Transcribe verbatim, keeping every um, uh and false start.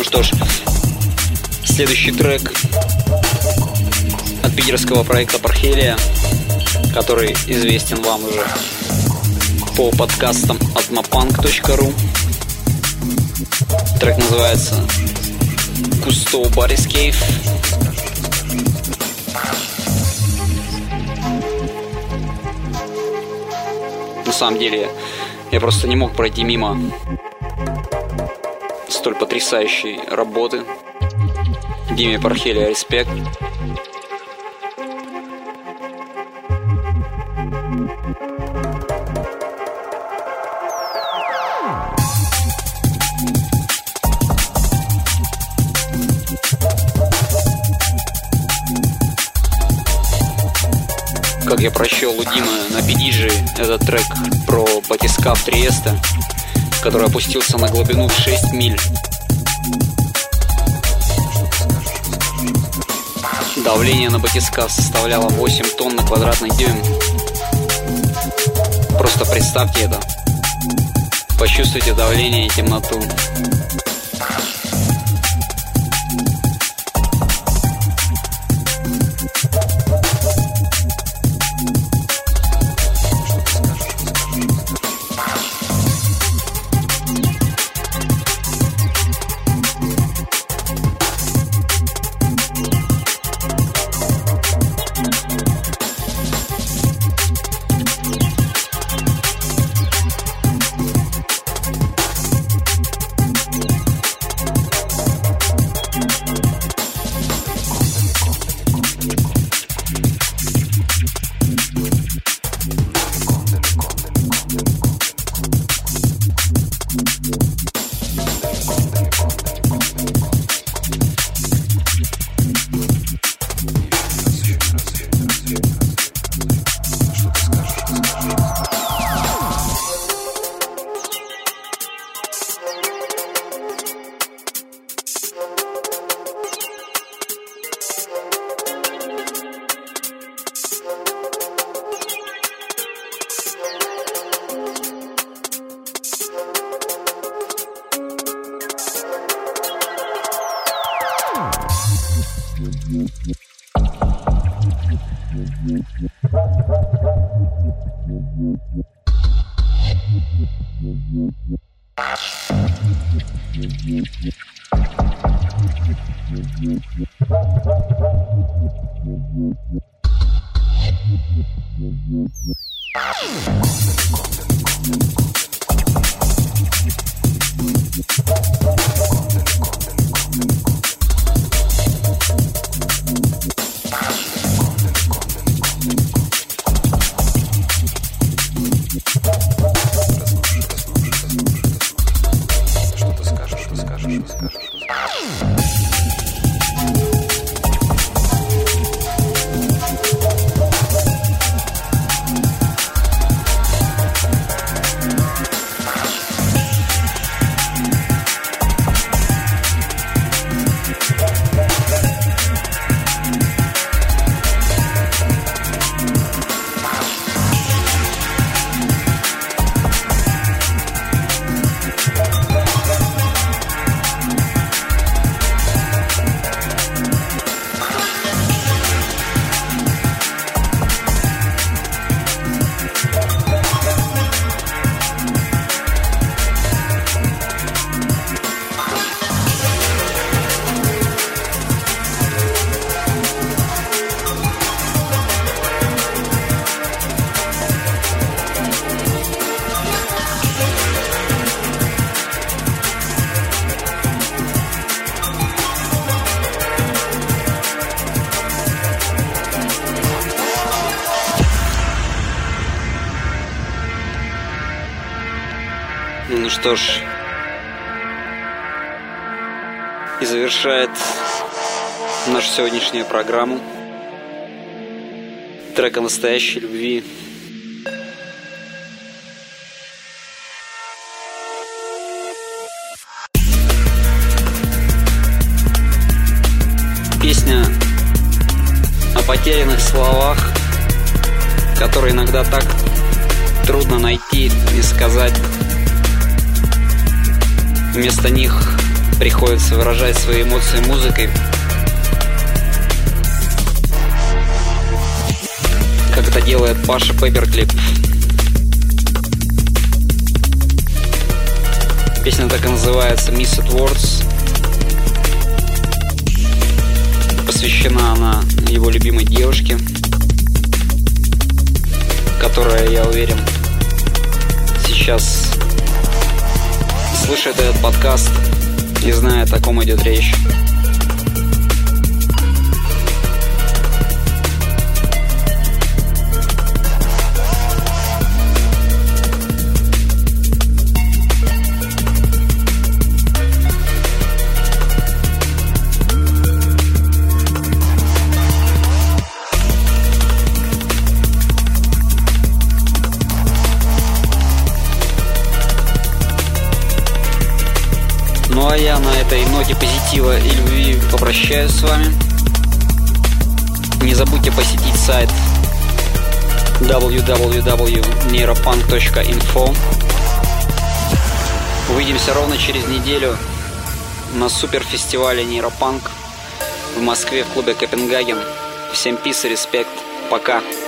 что ж, следующий трек от питерского проекта Пархелия, который известен вам уже по подкастам от мапанк точка ру. Трек называется Кусто Барис Кейв. На самом деле, я просто не мог пройти мимо столь потрясающей работы. Диме Пархелия, респект. Как я прочел у Димы на пи ди джи, этот трек про батискаф Триеста, который опустился на глубину в шесть миль. Давление на батискаф составляло восемь тонн на квадратный дюйм. Просто представьте это. Почувствуйте давление и темноту. Ну что ж, и завершает нашу сегодняшнюю программу трек о настоящей любви. Песня о потерянных словах, которые иногда так трудно найти и сказать. Вместо них приходится выражать свои эмоции музыкой. Как это делает Паша Пепперклип. Песня так и называется Missed Words. Посвящена она его любимой девушке, которая, я уверен, сейчас слышит этот подкаст и знает, о ком идет речь. Ну а я на этой ноте позитива и любви попрощаюсь с вами. Не забудьте посетить сайт дабл ю дабл ю дабл ю точка нейропанк точка инфо. Увидимся ровно через неделю на суперфестивале Нейропанк в Москве в клубе Копенгаген. Всем пис и респект. Пока.